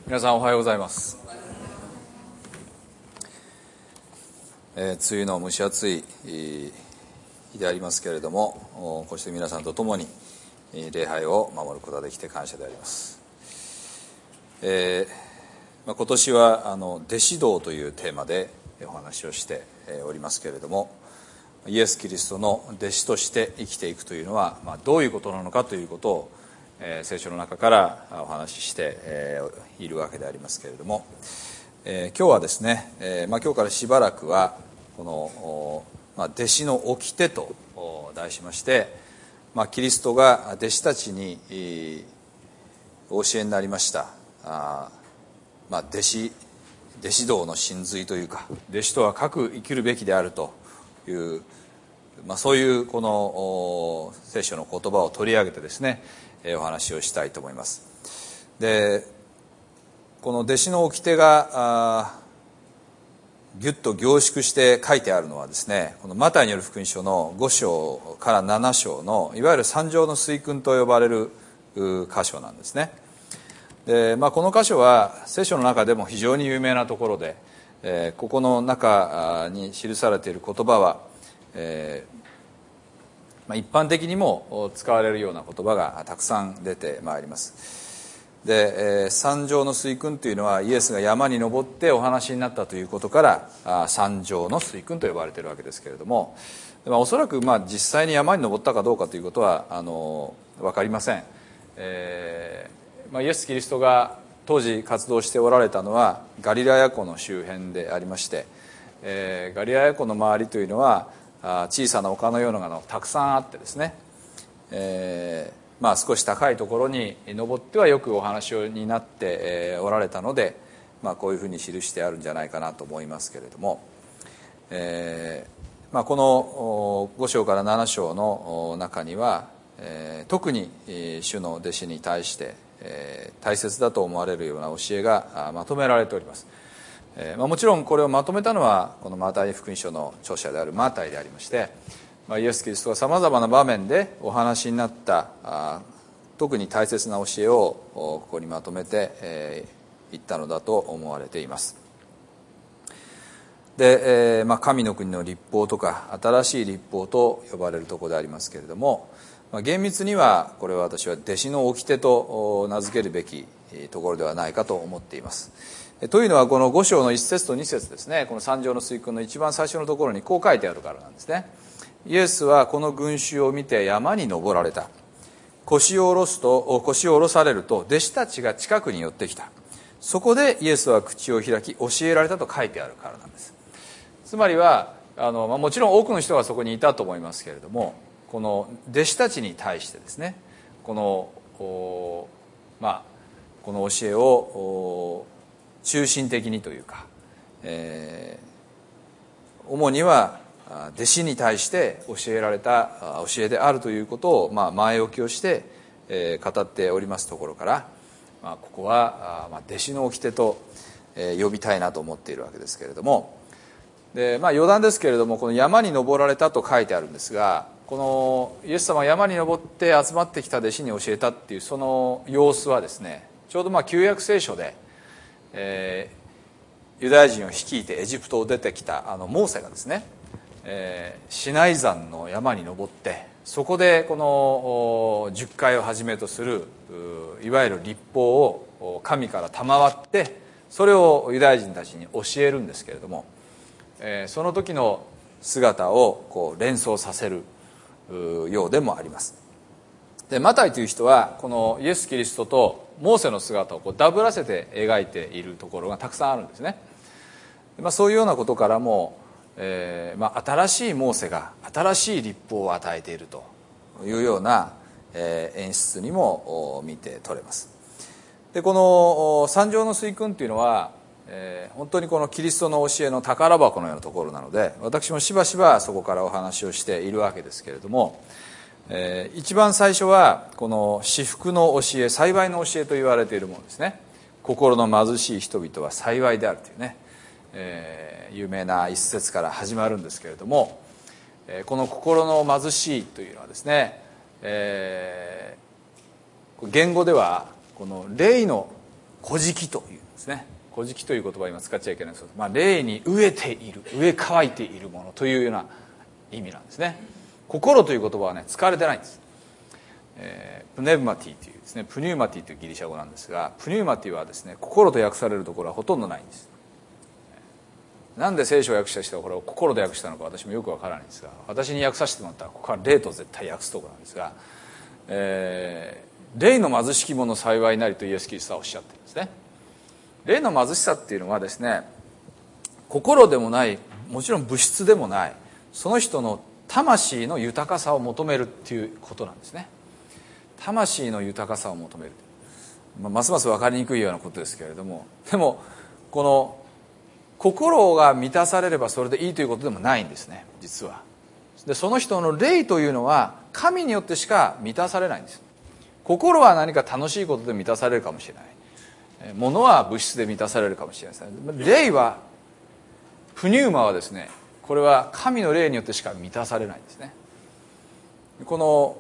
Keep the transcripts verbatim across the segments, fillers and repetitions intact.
皆さんおはようございます。えー、梅雨の蒸し暑い日でありますけれども、こうして皆さんと共に礼拝を守ることができて感謝であります。えーまあ、今年はあの弟子道というテーマでお話をしておりますけれども、イエス・キリストの弟子として生きていくというのは、まあ、どういうことなのかということを、えー、聖書の中からお話しして、えー、いるわけでありますけれども、えー、今日はですね、えーまあ、今日からしばらくはこの、まあ、弟子の掟と題しまして、まあ、キリストが弟子たちにお教えになりましたあ、まあ、弟子弟子道の真髄というか、弟子とは固く生きるべきであるという、まあ、そういうこの聖書の言葉を取り上げてですね、お話をしたいと思います。で、この弟子の掟がぎゅっと凝縮して書いてあるのはですね、このマタイによる福音書のご章からなな章のいわゆる三条の水訓と呼ばれる箇所なんですね。で、まあ、この箇所は聖書の中でも非常に有名なところで、えー、ここの中に記されている言葉は、えーまあ、一般的にも使われるような言葉がたくさん出てまいります。で、えー、三条の水訓というのはイエスが山に登ってお話になったということからあ三条の水訓と呼ばれているわけですけれども、まあ、おそらくまあ実際に山に登ったかどうかということはあの分かりません。えーまあ、イエス・キリストが当時活動しておられたのはガリラヤ湖の周辺でありまして、えー、ガリラヤ湖の周りというのは小さな丘のようなのがたくさんあってですね、えーまあ、少し高いところに登ってはよくお話になっておられたので、まあ、こういうふうに記してあるんじゃないかなと思いますけれども、えーまあ、このご章からなな章の中には、えー、特に主の弟子に対してえー、大切だと思われるような教えがまとめられております。えーまあ、もちろんこれをまとめたのはこのマタイ福音書の著者であるマタイでありまして、まあ、イエス・キリストがさまざまな場面でお話になったあ特に大切な教えをここにまとめて、えー、言ったのだと思われています。で、えーまあ、神の国の律法とか新しい律法と呼ばれるところでありますけれども、厳密にはこれは私は弟子の掟と名付けるべきところではないかと思っています。というのはこのご章のいち節とに節ですね、この三条の水訓の一番最初のところにこう書いてあるからなんですね。イエスはこの群衆を見て山に登られた。腰を下ろすと腰を下ろされると弟子たちが近くに寄ってきた。そこでイエスは口を開き教えられたと書いてあるからなんです。つまりはあの、まあ、もちろん多くの人がそこにいたと思いますけれども、この弟子たちに対してですね、この、まあ、この教えを中心的にというか、えー、主には弟子に対して教えられた教えであるということを、まあ、前置きをして、えー、語っておりますところから、まあ、ここは、まあ、弟子の掟と、えー、呼びたいなと思っているわけですけれども、で、まあ、余談ですけれども、この山に登られたと書いてあるんですが、このイエス様が山に登って集まってきた弟子に教えたっていうその様子はですね、ちょうどまあ旧約聖書で、えー、ユダヤ人を率いてエジプトを出てきたあのモーセがですね、えー、シナイ山の山に登ってそこでこの十戒をはじめとするいわゆる律法を神から賜ってそれをユダヤ人たちに教えるんですけれども、えー、その時の姿をこう連想させるようでもあります。で、マタイという人はこのイエス・キリストとモーセの姿をこうダブらせて描いているところがたくさんあるんですね。まあ、そういうようなことからも、えーまあ、新しいモーセが新しい律法を与えているというような、えー、演出にも見て取れます。で、この三条の水訓というのは、えー、本当にこのキリストの教えの宝箱のようなところなので、私もしばしばそこからお話をしているわけですけれども、えー、一番最初はこの至福の教え、幸いの教えと言われているものですね。心の貧しい人々は幸いであるというね、えー、有名な一節から始まるんですけれども、えー、この心の貧しいというのはですね、えー、言語ではこの霊の古事記というんですね。古事記という言葉は今使っちゃいけないんですけど、まあ、霊に飢えている、飢え乾いているものというような意味なんですね。心という言葉はね使われてないんです。えー、プネウマティというですね、プニューマティというギリシャ語なんですが、プニューマティはですね、心と訳されるところはほとんどないんです。なんで聖書を訳した人はこれを心と訳したのか私もよくわからないんですが、私に訳させてもらったらここは霊と絶対訳すところなんですが、えー、霊の貧しき者幸いなりとイエス・キリストはおっしゃってるんですね。霊の貧しさっていうのはですね、心でもない、もちろん物質でもない、その人の魂の豊かさを求めるっていうことなんですね。魂の豊かさを求める、まあ、ますます分かりにくいようなことですけれども、でもこの心が満たされればそれでいいということでもないんですね、実は。でその人の霊というのは神によってしか満たされないんです。心は何か楽しいことで満たされるかもしれない、物は物質で満たされるかもしれないです。霊は、プニューマはですね、これは神の霊によってしか満たされないんですね。この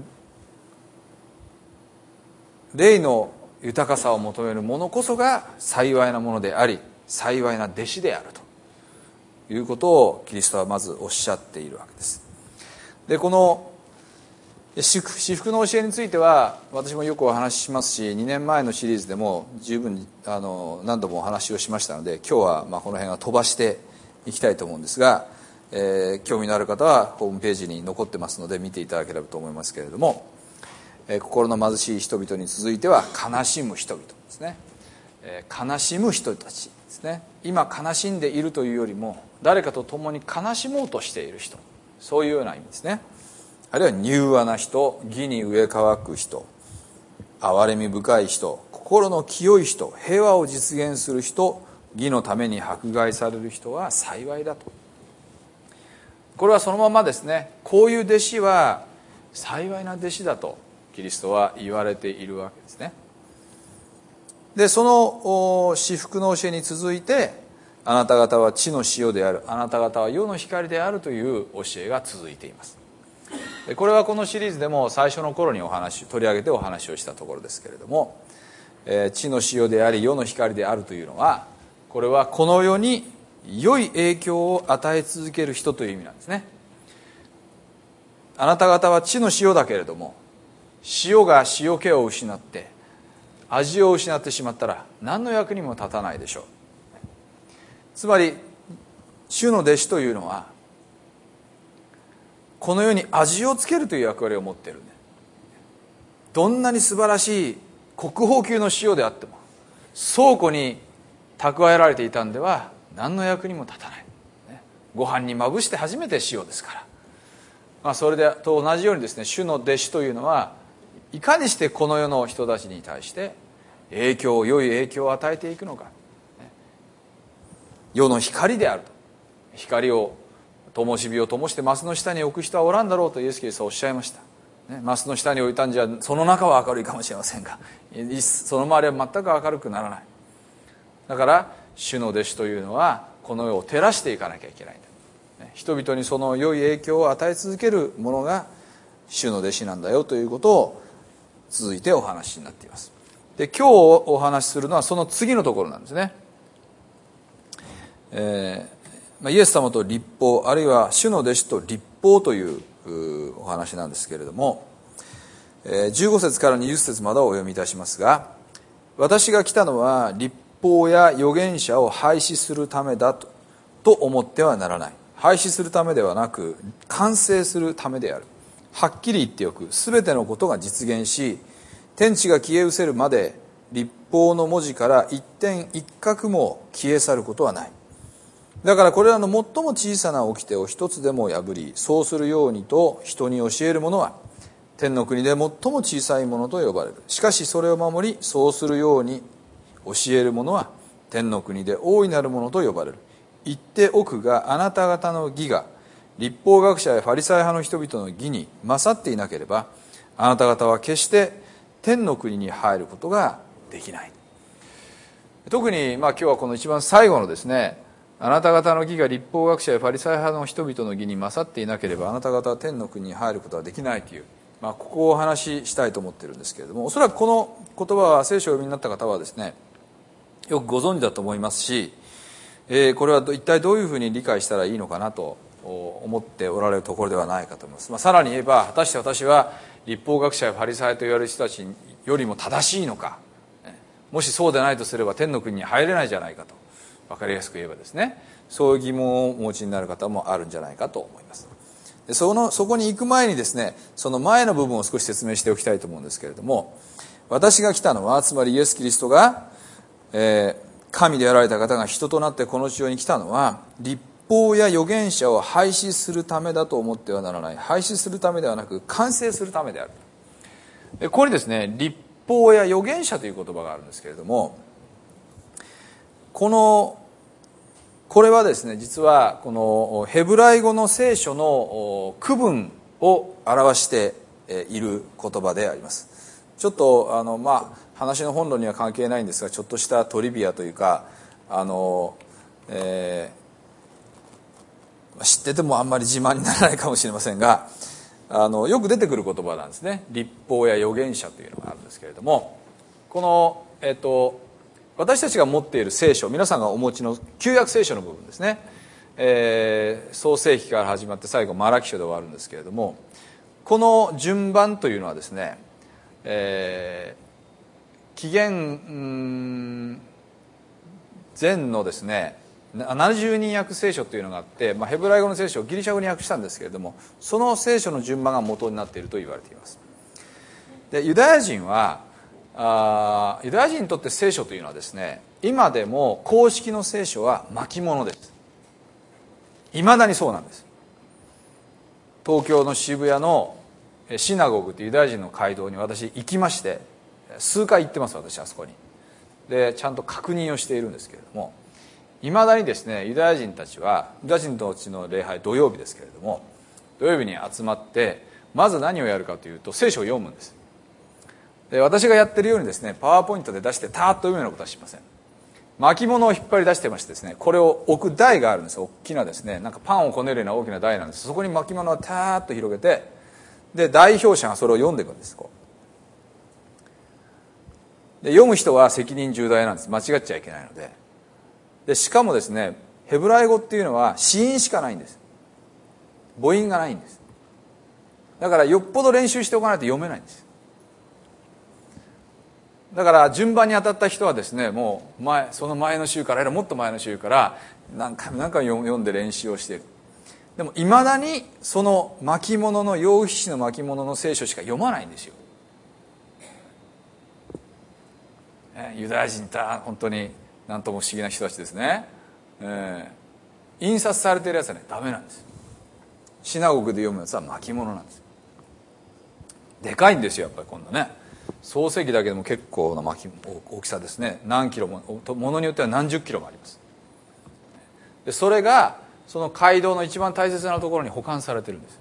霊の豊かさを求めるものこそが幸いなものであり、幸いな弟子であるということをキリストはまずおっしゃっているわけです。でこの至福の教えについては私もよくお話ししますし、にねんまえのシリーズでも十分あの何度もお話をしましたので、今日はまあこの辺は飛ばしていきたいと思うんですが、えー、興味のある方はホームページに残ってますので見ていただければと思いますけれども、えー、心の貧しい人々に続いては悲しむ人々ですね、えー、悲しむ人たちですね。今悲しんでいるというよりも誰かと共に悲しもうとしている人、そういうような意味ですね。あるいは柔和な人、義に飢え渇く人、憐れみ深い人、心の清い人、平和を実現する人、義のために迫害される人は幸いだと。これはそのままですね、こういう弟子は幸いな弟子だとキリストは言われているわけですね。でその至福の教えに続いて、あなた方は地の塩である、あなた方は世の光であるという教えが続いています。でこれはこのシリーズでも最初の頃にお話取り上げてお話をしたところですけれども、えー、地の塩であり世の光であるというのは、これはこの世に良い影響を与え続ける人という意味なんですね。あなた方は地の塩だけれども、塩が塩気を失って味を失ってしまったら何の役にも立たないでしょう。つまり主の弟子というのはこの世に味をつけるという役割を持っているんで、どんなに素晴らしい国宝級の塩であっても倉庫に蓄えられていたんでは何の役にも立たない、ご飯にまぶして初めて塩ですから、まあ、それでと同じようにですね、主の弟子というのはいかにしてこの世の人たちに対して影響良い影響を与えていくのか、世の光であると。光を灯火を灯してマスの下に置く人はおらんだろうとイエス・キリストはおっしゃいました。マスの下に置いたんじゃその中は明るいかもしれませんが、その周りは全く明るくならない。だから主の弟子というのはこの世を照らしていかなきゃいけないんだ。人々にその良い影響を与え続けるものが主の弟子なんだよということを続いてお話になっています。で今日お話しするのはその次のところなんですね。えーイエス様と律法、あるいは主の弟子と律法というお話なんですけれども、じゅうご節からにじゅう節までをお読みいたしますが、私が来たのは律法や預言者を廃止するためだと、と思ってはならない。廃止するためではなく完成するためである。はっきり言っておく、すべてのことが実現し、天地が消え失せるまで律法の文字から一点一画も消え去ることはない。だからこれらの最も小さな掟を一つでも破り、そうするようにと人に教える者は天の国で最も小さいものと呼ばれる。しかしそれを守り、そうするように教える者は天の国で大いなるものと呼ばれる。言っておくが、あなた方の義が律法学者やファリサイ派の人々の義に勝っていなければ、あなた方は決して天の国に入ることができない。特にまあ今日はこの一番最後のですね、あなた方の義が律法学者やファリサイ派の人々の義に勝っていなければあなた方は天の国に入ることはできないという、まあ、ここをお話ししたいと思っているんですけれども、おそらくこの言葉は聖書をお読みになった方はですね、 よくご存知だと思いますし、えー、これは一体どういうふうに理解したらいいのかなと思っておられるところではないかと思います。まあ、さらに言えば、果たして私は律法学者やファリサイと言われる人たちよりも正しいのか、もしそうでないとすれば天の国に入れないじゃないかと、分かりやすく言えばですね、そういう疑問をお持ちになる方もあるんじゃないかと思います。で そのそこに行く前にですね、その前の部分を少し説明しておきたいと思うんですけれども、私が来たのは、つまりイエス・キリストが、えー、神であられた方が人となってこの地上に来たのは、律法や預言者を廃止するためだと思ってはならない。廃止するためではなく、完成するためである。でここにですね、律法や預言者という言葉があるんですけれども、このこれはですね、実はこのヘブライ語の聖書の区分を表している言葉であります。ちょっとあのまあ話の本論には関係ないんですが、ちょっとしたトリビアというか、あの、えー、知っててもあんまり自慢にならないかもしれませんが、あのよく出てくる言葉なんですね。律法や預言者というのがあるんですけれども、このえっと私たちが持っている聖書、皆さんがお持ちの旧約聖書の部分ですね、えー、創世記から始まって最後マラキ書で終わるんですけれども、この順番というのはですね、えー、紀元前のですねななじゅうにん訳聖書というのがあって、まあ、ヘブライ語の聖書をギリシャ語に訳したんですけれども、その聖書の順番が元になっていると言われています。でユダヤ人はあユダヤ人にとって聖書というのはですね、今でも公式の聖書は巻物です。いまだにそうなんです。東京の渋谷のシナゴグというユダヤ人の街道に私行きまして、数回行ってます、私あそこに。でちゃんと確認をしているんですけれども、いまだにですね、ユダヤ人たちは、ユダヤ人のうちの礼拝土曜日ですけれども、土曜日に集まってまず何をやるかというと、聖書を読むんです。で私がやってるようにですね、パワーポイントで出してターッと読むようなことはしません。巻物を引っ張り出してましてですね、これを置く台があるんです。大きなですね、なんかパンをこねるような大きな台なんです。そこに巻物をターッと広げて、で代表者がそれを読んでいくんです。こうで読む人は責任重大なんです。間違っちゃいけないので。でしかもですね、ヘブライ語っていうのは子音しかないんです。母音がないんです。だからよっぽど練習しておかないと読めないんです。だから順番に当たった人はですね、もう前その前の週から、もっと前の週から何回も何回も読んで練習をしている。でもいまだにその巻物の、楊筆紙の巻物の聖書しか読まないんですよ。ユダヤ人って本当に何とも不思議な人たちですね。えー、印刷されているやつはね、ダメなんです。シナゴグで読むやつは巻物なんです。でかいんですよ、やっぱり今度ね。創世記だけでも結構な巻大きさですね。何キロも、ものによっては何十キロもあります。でそれがその街道の一番大切なところに保管されてるんです。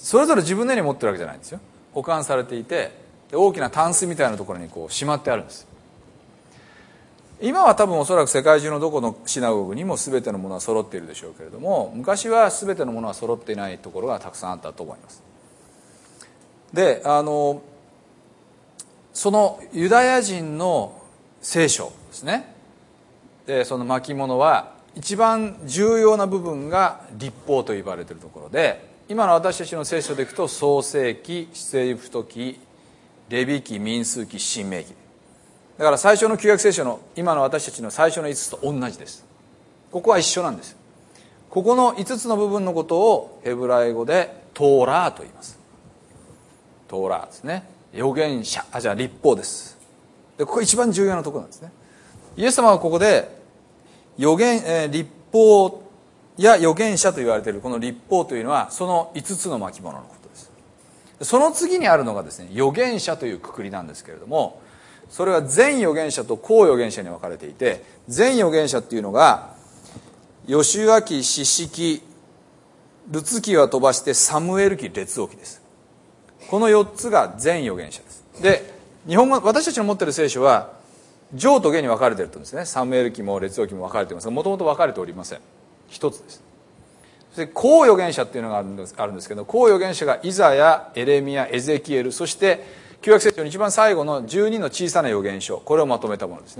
それぞれ自分の家に持ってるわけじゃないんですよ。保管されていて、で大きなタンスみたいなところにこうしまってあるんです。今は多分おそらく世界中のどこのシナゴグにも全てのものは揃っているでしょうけれども、昔は全てのものは揃っていないところがたくさんあったと思います。であのそのユダヤ人の聖書ですね。でその巻物は一番重要な部分が律法と言われているところで、今の私たちの聖書でいくと創世記、出エジプト記、レビ記、民数記、申命記。だから最初の旧約聖書の今の私たちの最初のいつつと同じです。ここは一緒なんです。ここのいつつの部分のことをヘブライ語でトーラーと言います。トーラーですね。預言者、あ、じゃあ律法です。でここ一番重要なところなんですね。イエス様はここで預言、えー、律法や預言者と言われているこの律法というのはそのいつつの巻物のことです。その次にあるのがですね、預言者という括りなんですけれども、それは前預言者と後預言者に分かれていて、前預言者っていうのがヨシュア記、士師記、ルツ記は飛ばしてサムエル記、列王記です。このよっつが前預言者です。で日本語、私たちの持っている聖書は上と下に分かれているとですね、サムエル記も列王記も分かれていますが、もともと分かれておりません。一つです。そして後預言者っていうのがあるんですあるんですけど、後預言者がイザヤ、エレミヤ、エゼキエル、そして旧約聖書の一番最後のじゅうにの小さな預言書、これをまとめたものですね。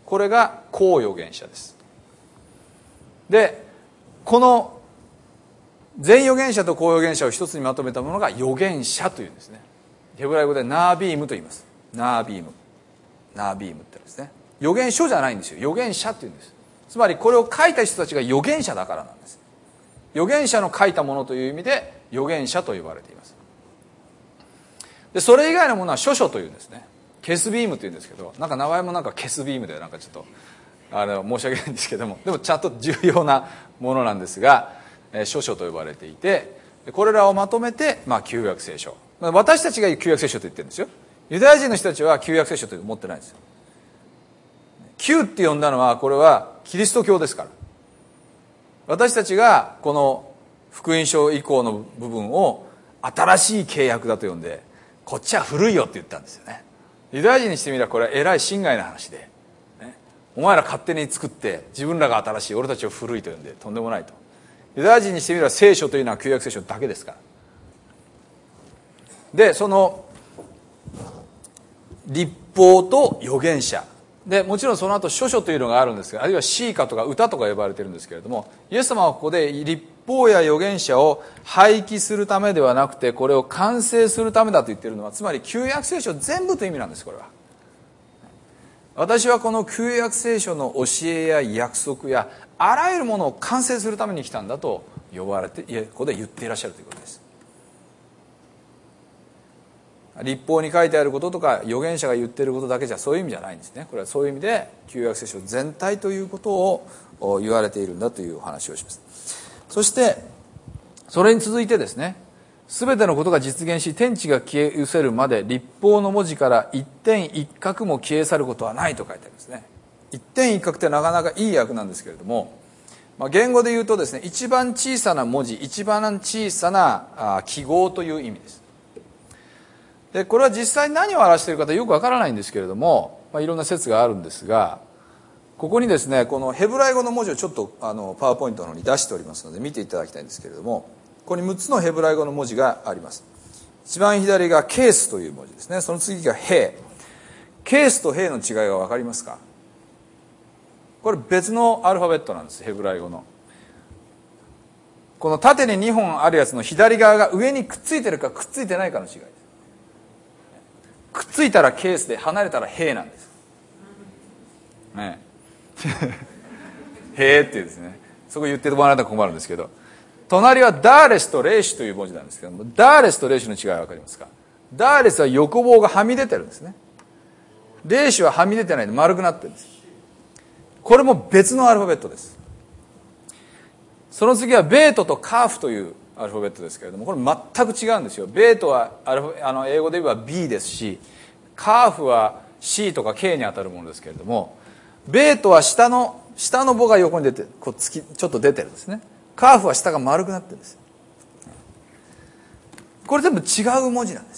これが公預言者です。でこの全預言者と公預言者を一つにまとめたものが預言者というんですね。ヘブライ語でナービームと言います。ナービームナービームってですね、預言書じゃないんですよ、預言者っていうんです。つまりこれを書いた人たちが預言者だからなんです。預言者の書いたものという意味で預言者と呼ばれています。でそれ以外のものは書書というんですね。ケスビームというんですけど、なんか名前もなんかケスビームでなんかちょっとあの申し訳ないんですけども、でもちゃんと重要なものなんですが、えー、書書と呼ばれていて、これらをまとめて、まあ、旧約聖書、私たちが旧約聖書と言ってるんですよ。ユダヤ人の人たちは旧約聖書と思ってないんですよ。旧って呼んだのはこれはキリスト教ですから。私たちがこの福音書以降の部分を新しい契約だと呼んで、こっちは古いよって言ったんですよね。ユダヤ人にしてみればこれはえらい心外な話で、ね、お前ら勝手に作って自分らが新しい、俺たちを古いと呼んでとんでもないと。ユダヤ人にしてみれば聖書というのは旧約聖書だけですから。でその律法と預言者で、もちろんその後書書というのがあるんですが、あるいは詩歌とか歌とか呼ばれているんですけれども、イエス様はここで律法や預言者を廃棄するためではなくて、これを完成するためだと言っているのは、つまり旧約聖書全部という意味なんです。これは私はこの旧約聖書の教えや約束やあらゆるものを完成するために来たんだと呼ばれて、ここで言っていらっしゃるということです。律法に書いてあることとか預言者が言っていることだけじゃそういう意味じゃないんですね。これはそういう意味で旧約聖書全体ということを言われているんだというお話をします。そしてそれに続いてですね、全てのことが実現し天地が消え失せるまで律法の文字から一点一画も消え去ることはないと書いてありますね。一点一画ってなかなかいい訳なんですけれども、まあ、言語で言うとですね、一番小さな文字、一番小さな記号という意味です。でこれは実際に何を表しているかよくわからないんですけれども、まあ、いろんな説があるんですが、ここにですね、このヘブライ語の文字をちょっとあのパワーポイントの方に出しておりますので見ていただきたいんですけれども、ここにむっつのヘブライ語の文字があります。一番左がケースという文字ですね。その次がヘイ。ケースとヘイの違いは分かりますか？これ別のアルファベットなんです。ヘブライ語のこの縦ににほんあるやつの左側が上にくっついてるかくっついてないかの違いです。くっついたらケースで離れたらヘイなんですね。へーっていうですね、そこ言ってもらえたら困るんですけど、隣はダーレスとレーシュという文字なんですけども、ダーレスとレーシュの違いは分かりますか？ダーレスは横棒がはみ出てるんですね。レーシュははみ出てないで丸くなってるんです。これも別のアルファベットです。その次はベートとカーフというアルファベットですけれども、これ全く違うんですよ。ベートはアルフあの英語で言えば B ですし、カーフは C とか K に当たるものですけれども、ベートは下の下の棒が横に出てこうつきちょっと出てるんですね。カーフは下が丸くなってるんです。これ全部違う文字なんです。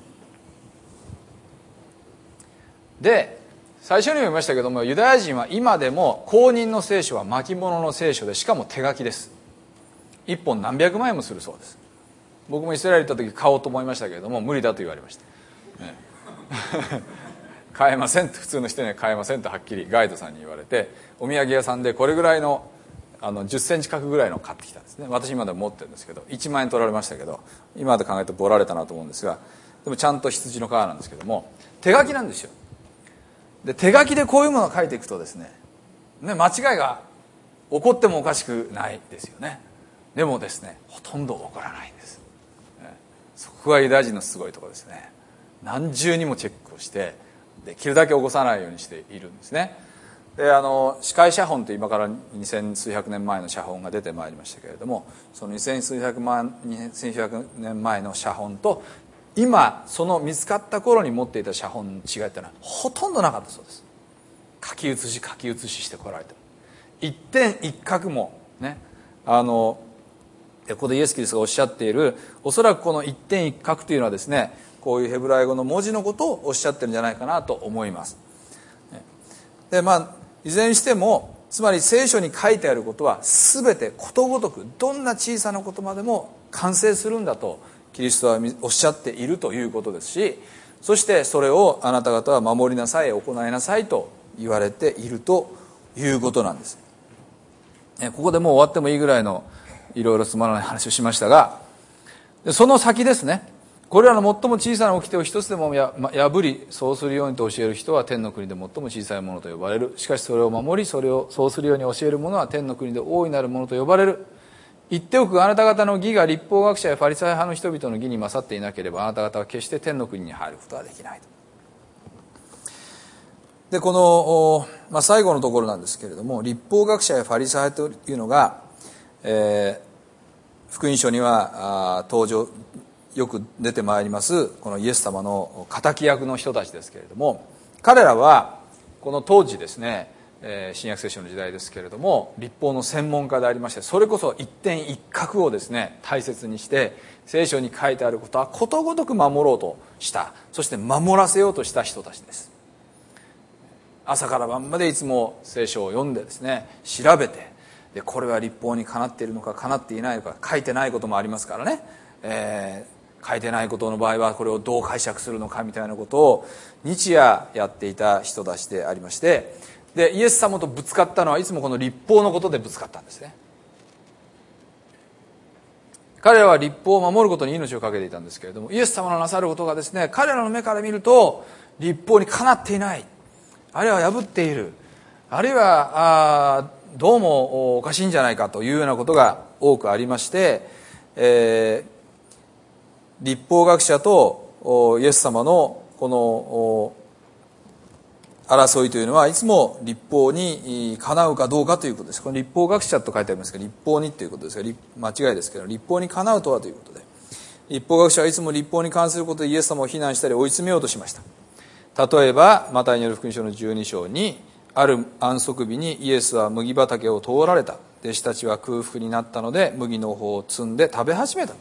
で最初にも言いましたけども、ユダヤ人は今でも公認の聖書は巻物の聖書で、しかも手書きです。一本何百万円もするそうです。僕もイスラエル行った時買おうと思いましたけれども無理だと言われました、ね、買えませんと、普通の人には買えませんとはっきりガイドさんに言われて、お土産屋さんでこれぐらいのあのじゅっセンチ角ぐらいのを買ってきたんですね。私今でも持ってるんですけどいちまんえん取られましたけど、今で考えるとボラれたなと思うんですが、でもちゃんと羊の皮なんですけども手書きなんですよ。で手書きでこういうものを書いていくとですね、ね間違いが起こってもおかしくないですよね。でもですね、ほとんど起こらないんです。そこがユダヤ人のすごいところですね。何重にもチェックをしてできるだけ起こさないようにしているんですね。であの司会写本と今から二千数百年前の写本が出てまいりましたけれども、その二千数百万二千数百年前の写本と今その見つかった頃に持っていた写本の違いってのはほとんどなかったそうです。書き写し書き写ししてこられて一点一画もね、あのここでイエス・キリストがおっしゃっている、おそらくこの一点一画というのはですね、こういうヘブライ語の文字のことをおっしゃってるんじゃないかなと思います。でまあいずれにしても、つまり聖書に書いてあることは全てことごとくどんな小さなことまでも完成するんだとキリストはおっしゃっているということですし、そしてそれをあなた方は守りなさい、行いなさいと言われているということなんです。ここでもう終わってもいいぐらいのいろいろつまらない話をしましたが、その先ですね、これらの最も小さな掟を一つでもや破りそうするようにと教える人は天の国で最も小さいものと呼ばれる。しかしそれを守りそれをそうするように教える者は天の国で大いなるものと呼ばれる。言っておく、あなた方の義が立法学者やファリサイ派の人々の義に勝っていなければ、あなた方は決して天の国に入ることはできない。でこの、まあ、最後のところなんですけれども、立法学者やファリサイ派というのが、えー、福音書にはあ登場よく出てまいりますこのイエス様の敵役の人たちですけれども、彼らはこの当時ですね、えー、新約聖書の時代ですけれども、立法の専門家でありまして、それこそ一点一画をですね大切にして聖書に書いてあることはことごとく守ろうとした、そして守らせようとした人たちです。朝から晩までいつも聖書を読んでですね調べて、でこれは立法にかなっているのかかなっていないのか、書いてないこともありますからね、えー書いてないことの場合はこれをどう解釈するのかみたいなことを日夜やっていた人たちでありまして、でイエス様とぶつかったのはいつもこの立法のことでぶつかったんですね。彼らは立法を守ることに命を懸けていたんですけれども、イエス様のなさることがですね、彼らの目から見ると立法にかなっていない、あるいは破っている、あるいはあどうもおかしいんじゃないかというようなことが多くありまして、えー立法学者とイエス様のこの争いというのはいつも立法にかなうかどうかということです。この立法学者と書いてありますが、立法にということですが、間違いですけど、立法にかなうとはということで、立法学者はいつも立法に関することでイエス様を非難したり追い詰めようとしました。例えばマタイによる福音書のじゅうに章に、ある安息日にイエスは麦畑を通られた。弟子たちは空腹になったので麦の穂を摘んで食べ始めた。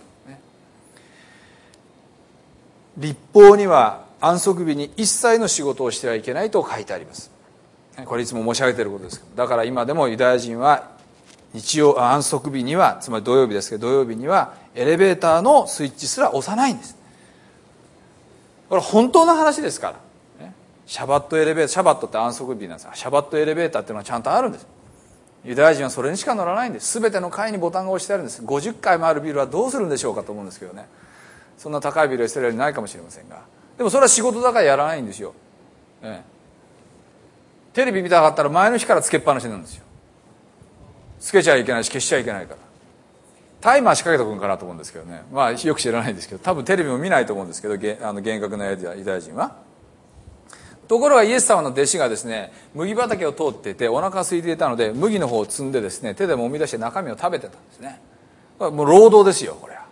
立法には安息日に一切の仕事をしてはいけないと書いてあります。これいつも申し上げていることですけど、だから今でもユダヤ人は日曜安息日には、つまり土曜日ですけど、土曜日にはエレベーターのスイッチすら押さないんです。これ本当の話ですから、シャバットエレベーター、シャバットって安息日なんですが、シャバットエレベーターっていうのはちゃんとあるんです。ユダヤ人はそれにしか乗らないんです。全ての階にボタンが押してあるんです。ごじゅっかいもあるビルはどうするんでしょうかと思うんですけどね。そんな高いビルはイスラエルにないかもしれませんが、でもそれは仕事だからやらないんですよ、ええ、テレビ見たかったら前の日からつけっぱなしなんですよ。つけちゃいけないし消しちゃいけないから、タイマー仕掛けとくんかなと思うんですけどね、まあよく知らないんですけど、多分テレビも見ないと思うんですけど、あの厳格なユダヤ人は。ところがイエス様の弟子がですね、麦畑を通っていてお腹が空いていたので麦の方を摘んでですね、手でもみ出して中身を食べてたんですね。もう労働ですよこれは。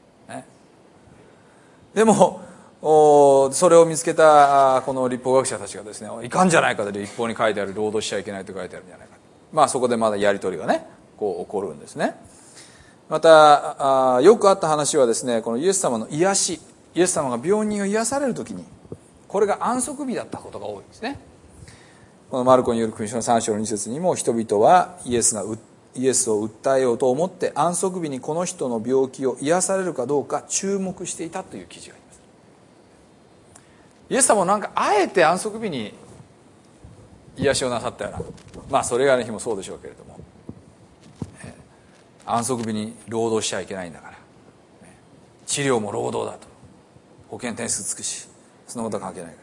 でもそれを見つけたこの立法学者たちがですね、いかんじゃないかと、立法に書いてある労働しちゃいけないと書いてあるんじゃないか、まあそこでまだやり取りがねこう起こるんですね。またよくあった話はですね、このイエス様の癒し、イエス様が病人を癒される時にこれが安息日だったことが多いですね。このマルコによる福音書のさん章のに節にも、人々はイエスがイエスを訴えようと思って安息日にこの人の病気を癒されるかどうか注目していたという記事があります。イエス様もなんかあえて安息日に癒しをなさったような、まあそれ以外の日もそうでしょうけれども、えー、安息日に労働しちゃいけないんだから、治療も労働だと、保険点数つくしそんなことは関係ないから、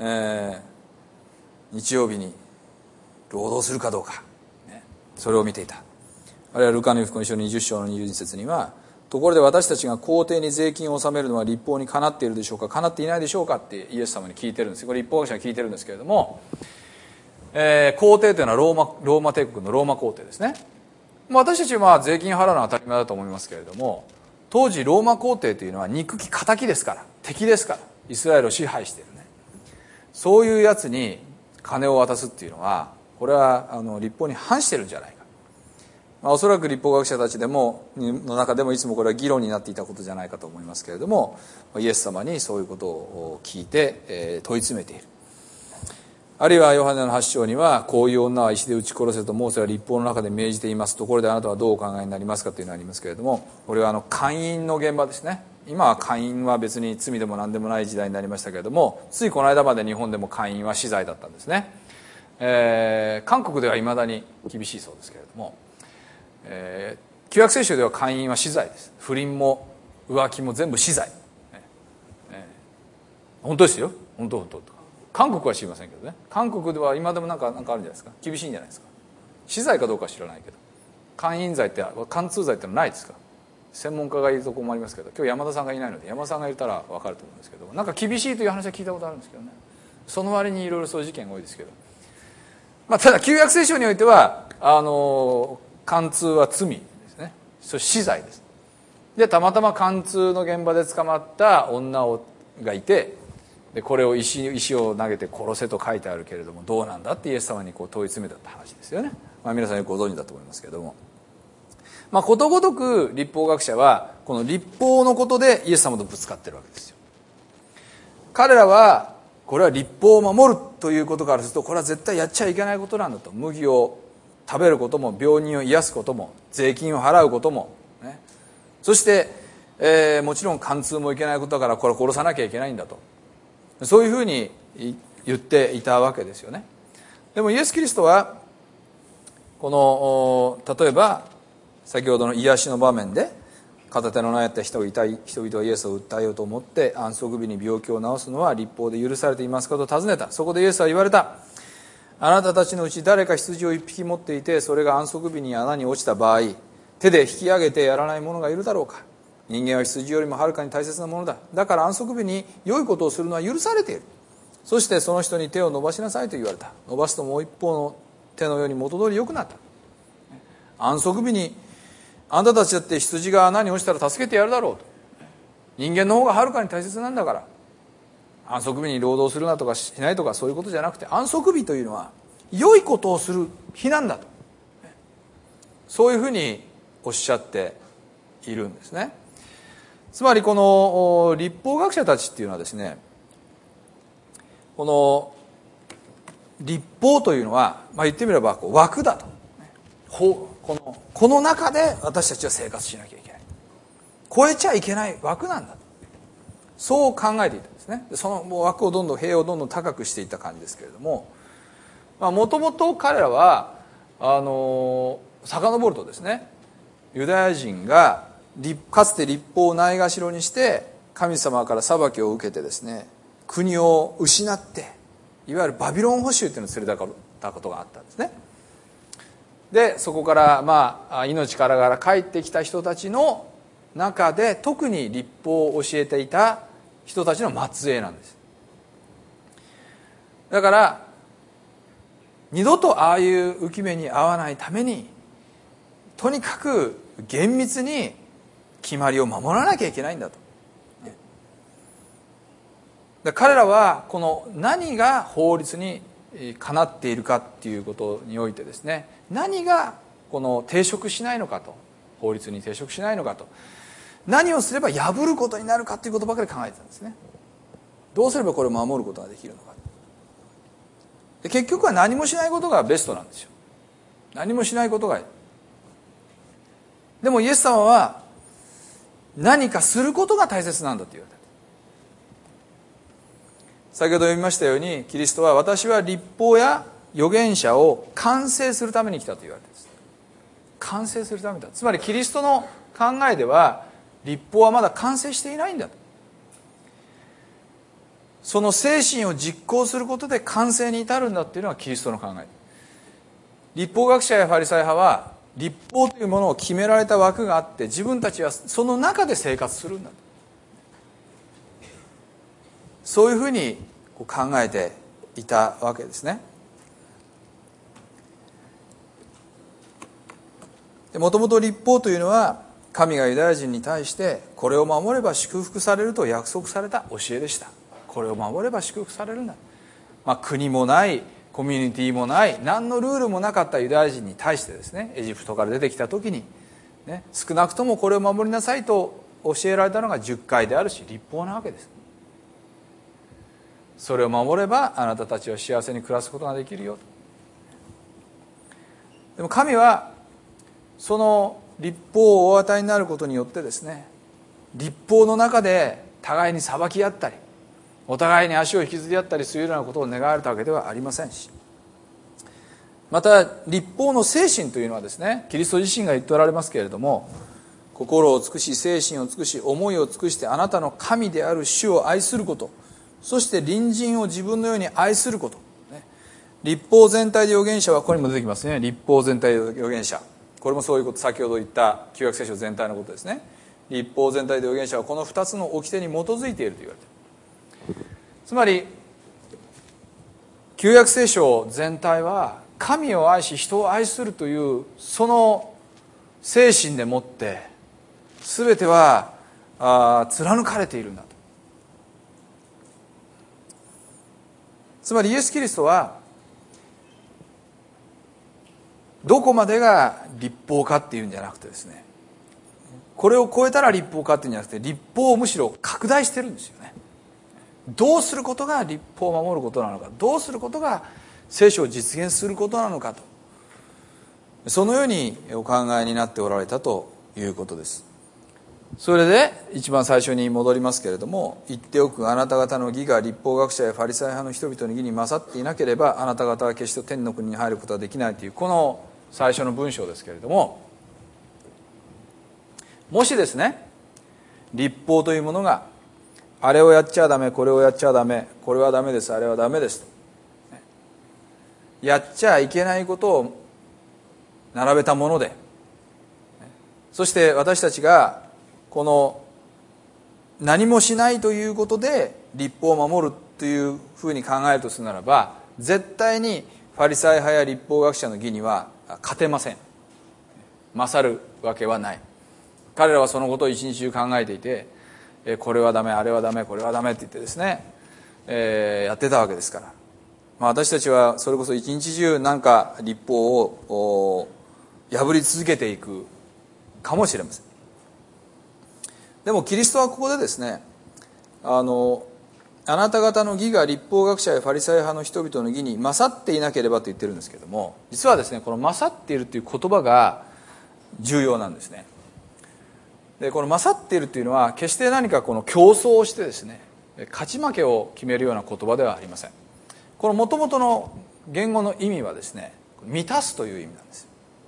えー、日曜日に労働するかどうか、それを見ていた。あるいはルカの福音書にじゅっ章のにじゅうに節には、ところで私たちが皇帝に税金を納めるのは立法にかなっているでしょうか、かなっていないでしょうかってイエス様に聞いてるんですよ。これ立法学者に聞いてるんですけれども、えー、皇帝というのはローマ、ローマ帝国のローマ皇帝ですね。私たちは税金払うのは当たり前だと思いますけれども、当時ローマ皇帝というのは憎き敵ですから、敵ですから、イスラエルを支配しているね、そういうやつに金を渡すっていうのは、これはあの立法に反してるんじゃないか、まあ、おそらく立法学者たちでもの中でもいつもこれは議論になっていたことじゃないかと思いますけれども、イエス様にそういうことを聞いて、えー、問い詰めている。あるいはヨハネのはち章には、こういう女は石で撃ち殺せとモーセは立法の中で命じています、ところであなたはどうお考えになりますかというのがありますけれども、これはあの姦淫の現場ですね。今は姦淫は別に罪でも何でもない時代になりましたけれども、ついこの間まで日本でも姦淫は死罪だったんですね。 えー、韓国ではいまだに厳しいそうですけれども、えー、旧約聖書では姦淫は死罪です。不倫も浮気も全部死罪、ねえー、本当ですよ、本当本当。韓国は知りませんけどね、韓国では今でもなんかなんかあるんじゃないですか、厳しいんじゃないですか。死罪かどうかは知らないけど、姦淫罪って貫通罪ってのはないですか。専門家がいるところもありますけど、今日山田さんがいないので山田さんがいたら分かると思うんですけど、なんか厳しいという話は聞いたことあるんですけどね。その割にいろいろそういう事件が多いですけど、まあ、ただ旧約聖書においてはあの貫通は罪ですね。それ死罪です。でたまたま貫通の現場で捕まった女をがいて、でこれを 石, 石を投げて殺せと書いてあるけれども、どうなんだってイエス様にこう問い詰めたって話ですよね。まあ、皆さんよくご存知だと思いますけれども、まあ、ことごとく律法学者はこの律法のことでイエス様とぶつかってるわけですよ。彼らはこれは律法を守るということからすると、これは絶対やっちゃいけないことなんだと。麦を食べることも病人を癒すことも税金を払うことも、ね、そして、えー、もちろん貫通もいけないことだからこれは殺さなきゃいけないんだと、そういうふうに言っていたわけですよね。でもイエス・キリストはこの例えば先ほどの癒しの場面で、片手のないった人を痛い人々はイエスを訴えようと思って安息日に病気を治すのは律法で許されていますかと尋ねた。そこでイエスは言われた。あなたたちのうち誰か羊を一匹持っていて、それが安息日に穴に落ちた場合、手で引き上げてやらない者がいるだろうか。人間は羊よりもはるかに大切なものだ。だから安息日に良いことをするのは許されている。そしてその人に手を伸ばしなさいと言われた。伸ばすともう一方の手のように元通り良くなった。安息日にあんたたちだって羊が穴に落ちたら助けてやるだろうと。人間の方がはるかに大切なんだから、安息日に労働するなとかしないとかそういうことじゃなくて、安息日というのは良いことをする日なんだと、そういうふうにおっしゃっているんですね。つまりこの律法学者たちっていうのはですね、この律法というのは、まあ、言ってみればこう枠だと、この、この中で私たちは生活しなきゃいけない、超えちゃいけない枠なんだ、そう考えていたんですね。その枠をどんどん塀をどんどん高くしていった感じですけれども、もともと彼らはあの遡るとですね、ユダヤ人がかつて律法をないがしろにして神様から裁きを受けてですね、国を失っていわゆるバビロン捕囚というのを連れてたことがあったんですね。でそこからまあ命からがら帰ってきた人たちの中で特に律法を教えていた人たちの末裔なんです。だから二度とああいう浮き目に遭わないために、とにかく厳密に決まりを守らなきゃいけないんだと。で彼らはこの何が法律にかなっているかっていうことにおいてですね、何がこの抵触しないのかと、法律に抵触しないのかと、何をすれば破ることになるかということばかり考えてたんですね。どうすればこれを守ることができるのか。で結局は何もしないことがベストなんですよ。何もしないことがいい。でもイエス様は何かすることが大切なんだと言われた。先ほど読みましたように、キリストは私は律法や預言者を完成するために来たと言われています。完成するためだ。つまりキリストの考えでは律法はまだ完成していないんだと。その精神を実行することで完成に至るんだっていうのがキリストの考え。律法学者やファリサイ派は律法というものを決められた枠があって、自分たちはその中で生活するんだと、そういうふうに考えていたわけですね。もともと律法というのは神がユダヤ人に対してこれを守れば祝福されると約束された教えでした。これを守れば祝福されるんだ、まあ、国もないコミュニティもない何のルールもなかったユダヤ人に対してですね、エジプトから出てきた時に、ね、少なくともこれを守りなさいと教えられたのがじゅっかいであるし律法なわけです。それを守ればあなたたちは幸せに暮らすことができるよ。でも神はその律法をお与えになることによってですね、律法の中で互いに裁き合ったりお互いに足を引きずり合ったりするようなことを願われたわけではありませんし、 また律法の精神というのはですね、キリスト自身が言っておられますけれども、心を尽くし精神を尽くし思いを尽くしてあなたの神である主を愛すること、そして隣人を自分のように愛すること、ね、律法全体で預言者はここにも出てきますね。律法全体で預言者、これもそういうこと、先ほど言った旧約聖書全体のことですね。律法全体で預言者はこのふたつの掟に基づいていると言われている。つまり旧約聖書全体は神を愛し人を愛するというその精神でもって全てはあ貫かれているんだと。つまりイエス・キリストはどこまでが律法かっていうんじゃなくてですね、これを超えたら律法かっていうんじゃなくて、律法をむしろ拡大してるんですよね。どうすることが律法を守ることなのか、どうすることが聖書を実現することなのかと、そのようにお考えになっておられたということです。それで一番最初に戻りますけれども、言っておくあなた方の義が律法学者やファリサイ派の人々の義に勝っていなければあなた方は決して天の国に入ることはできないという、この最初の文章ですけれども、もしですね、律法というものがあれをやっちゃダメ、これをやっちゃダメ、これはダメです、あれはダメですとやっちゃいけないことを並べたもので、そして私たちがこの何もしないということで律法を守るというふうに考えるとするならば、絶対にファリサイ派や律法学者の義には勝てません。勝るわけはない。彼らはそのことを一日中考えていて、これはダメ、あれはダメ、これはダメって言ってですね、えー、やってたわけですから、まあ、私たちはそれこそ一日中なんか律法を破り続けていくかもしれません。でもキリストはここでですね、あのあなた方の義が律法学者やファリサイ派の人々の義に勝っていなければと言ってるんですけども、実はですね、この勝っているという言葉が重要なんですね。でこの勝っているというのは決して何かこの競争をしてですね、勝ち負けを決めるような言葉ではありません。この元々の言語の意味はですね、満たすという意味なんです。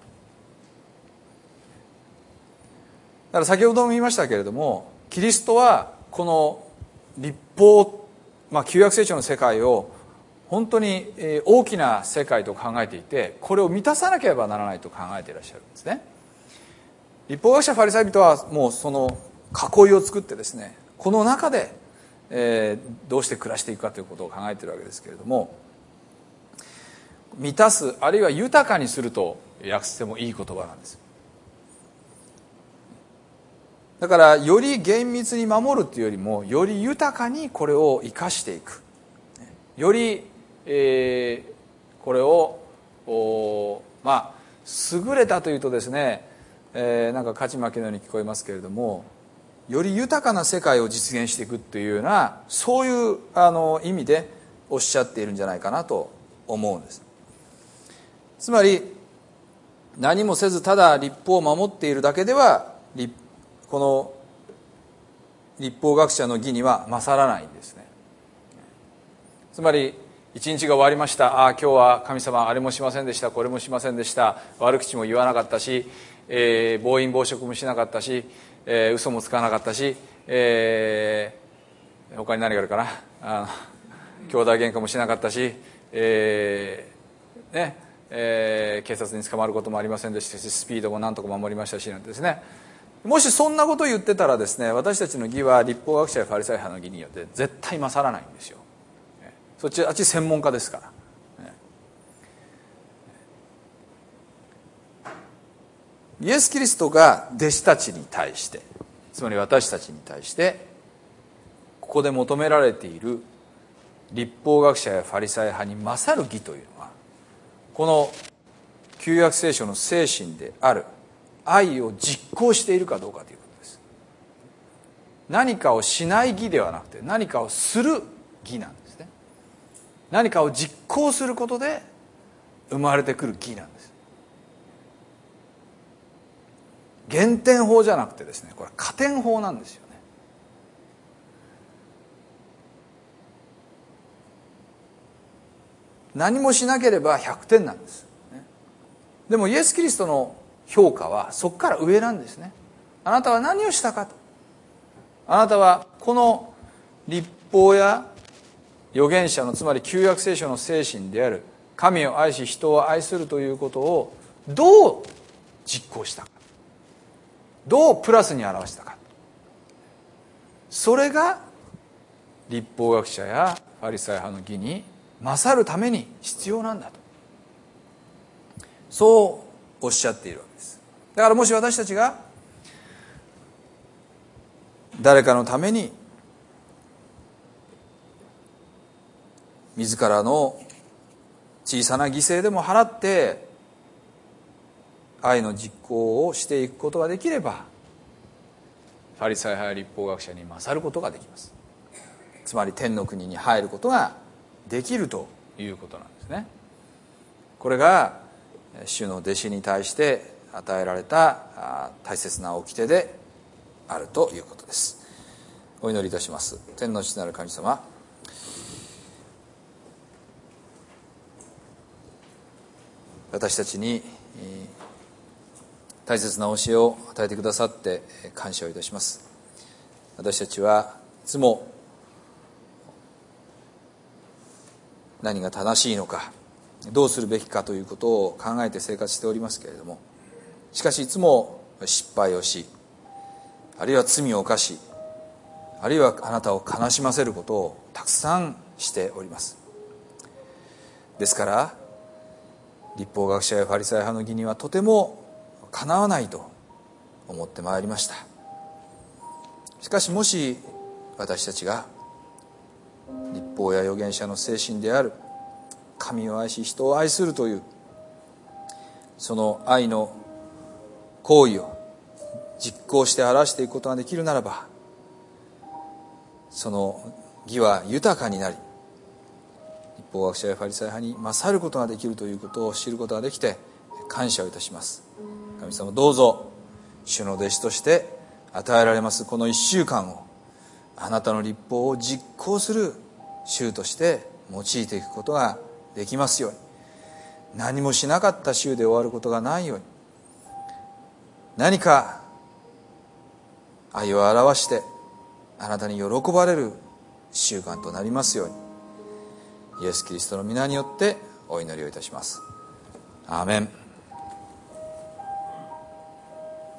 だから先ほども言いましたけれども、キリストはこの律法、まあ、旧約聖書の世界を本当に大きな世界と考えていて、これを満たさなければならないと考えていらっしゃるんですね。律法学者ファリサイ人はもうその囲いを作ってですね、この中で、えー、どうして暮らしていくかということを考えているわけですけれども、満たすあるいは豊かにすると訳してもいい言葉なんです。だからより厳密に守るというよりも、より豊かにこれを生かしていく、より、えー、これをまあ優れたというとですね、えー、なんか勝ち負けのように聞こえますけれども、より豊かな世界を実現していくというような、そういうあの意味でおっしゃっているんじゃないかなと思うんです。つまり何もせずただ律法を守っているだけではこの律法学者の義には勝らないんですね。つまり一日が終わりました、ああ今日は神様あれもしませんでした、これもしませんでした、悪口も言わなかったし、えー、暴飲暴食もしなかったし、えー、嘘もつかなかったし、えー、他に何があるかな、あの兄弟喧嘩もしなかったし、えーねえー、警察に捕まることもありませんでしたし、スピードもなんとか守りましたしなんてですね、もしそんなことを言ってたらですね、私たちの義は律法学者やファリサイ派の義によって絶対勝らないんですよ。そっちあっち専門家ですから、イエス・キリストが弟子たちに対して、つまり私たちに対してここで求められている律法学者やファリサイ派に勝る義というのは、この旧約聖書の精神である愛を実行しているかどうかということです。何かをしない義ではなくて、何かをする義なんですね。何かを実行することで生まれてくる義なんです。減点法じゃなくてですね、これ加点法なんですよね。何もしなければひゃくてんなんです。 でもイエス・キリストの評価はそこから上なんですね。あなたは何をしたかと。あなたはこの律法や預言者の、つまり旧約聖書の精神である神を愛し人を愛するということをどう実行したか、どうプラスに表したか、それが律法学者やファリサイ派の義に勝るために必要なんだと、そうおっしゃっているわけです。だからもし私たちが誰かのために自らの小さな犠牲でも払って愛の実行をしていくことができれば、ファリサイ派や律法学者に勝ることができます。つまり天の国に入ることができるということなんですね。これが主の弟子に対して与えられた大切な掟であるということです。お祈りいたします。天の父なる神様、私たちに大切な教えを与えてくださって感謝をいたします。私たちはいつも何が正しいのか、どうするべきかということを考えて生活しておりますけれども、しかしいつも失敗をし、あるいは罪を犯し、あるいはあなたを悲しませることをたくさんしております。ですから律法学者やファリサイ派の義にはとてもかなわないと思ってまいりました。しかしもし私たちが律法や預言者の精神である神を愛し人を愛するというその愛の行為を実行して表していくことができるならば、その義は豊かになり、律法学者やファリサイ派に勝ることができるということを知ることができて感謝をいたします。神様、どうぞ主の弟子として与えられますこの一週間をあなたの律法を実行する週として用いていくことができますように、何もしなかった週で終わることがないように、何か愛を表してあなたに喜ばれる習慣となりますように、イエス・キリストの皆によってお祈りをいたします。アーメン。